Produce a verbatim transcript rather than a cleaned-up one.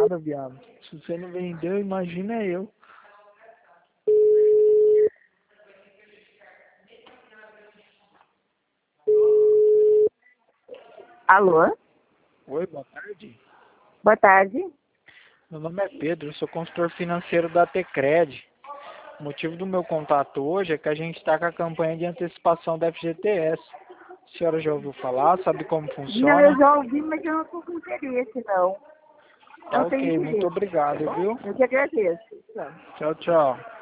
nada, viado. Se você não vendeu, imagina eu. Alô? Oi, boa tarde. Boa tarde. Meu nome é Pedro, eu sou consultor financeiro da Tecred. O motivo do meu contato hoje é que a gente está com a campanha de antecipação da F G T S. A senhora já ouviu falar? Sabe como Não, eu funciona? já ouvi, mas eu não estou com interesse, não. Tá Não tenho ok, muito interesse, tá obrigado, bom? viu? Eu te agradeço. Tchau. Tchau, tchau.